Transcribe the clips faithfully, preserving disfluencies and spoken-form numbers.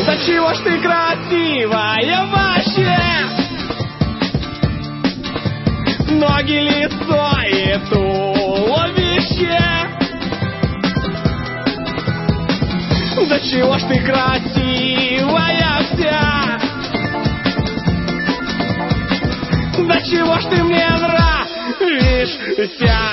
Да чего ж ты красивая вообще? Ноги, лицо и туловище. Да чего ж ты красивая вся? Да чего ж ты мне нравишься?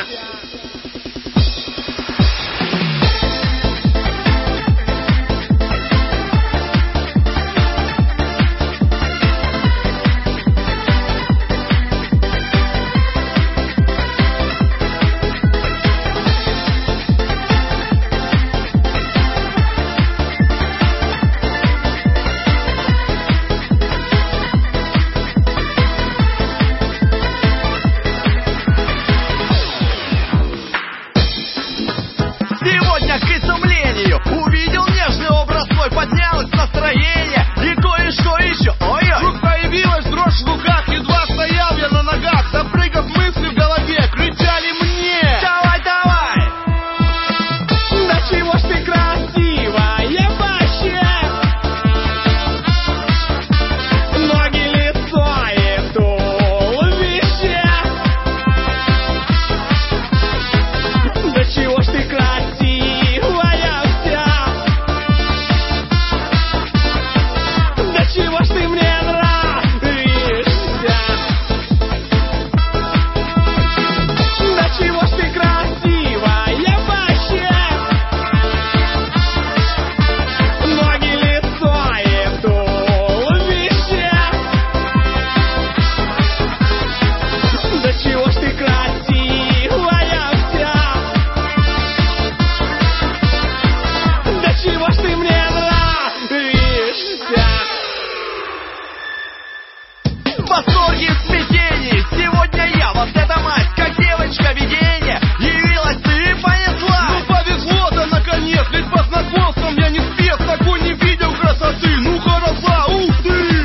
Сегодня к изумлению увидел нежный образ свой, поднялось настроение и кое-что еще. Ой-ой! Вдруг появилась дрожь в руках, едва стоял я на ногах, запрыгав мысли в голове, кричали мне: Давай, давай! Да чего ж ты красивая вообще? Ноги, лицо и туловище. Да чего ж ты красивая вся? Да чего ж ты мне нравишься? Да чего ж ты красивая вообще? Ноги, лицо и туловище. Да чего ж ты красивая вся? Да чего ж ты мне нравишься? В восторге и смятении сегодня я, вот эта мать, как девочка видение. Явилась ты и понесла. Ну повезло-то наконец, ведь по знакомствам я не спец, такой не видел красоты. Ну хороша, ух ты!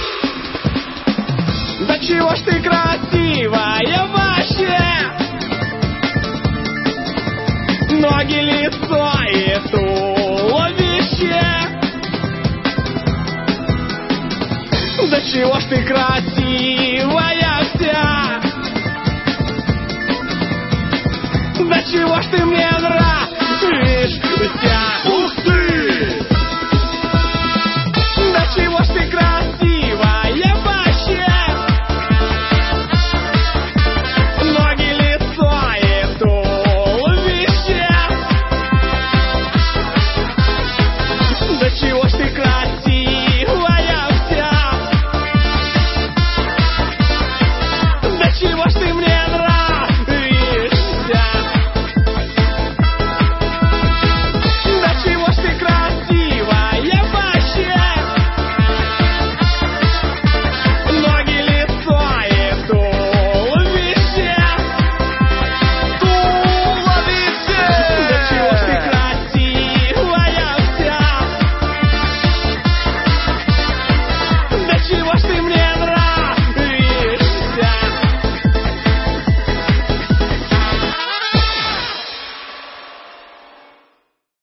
Да чего ж ты красивая вообще? Ноги, лицо и туловище. Да чего ж ты красивая вся? Да чего ж ты мне нравишься?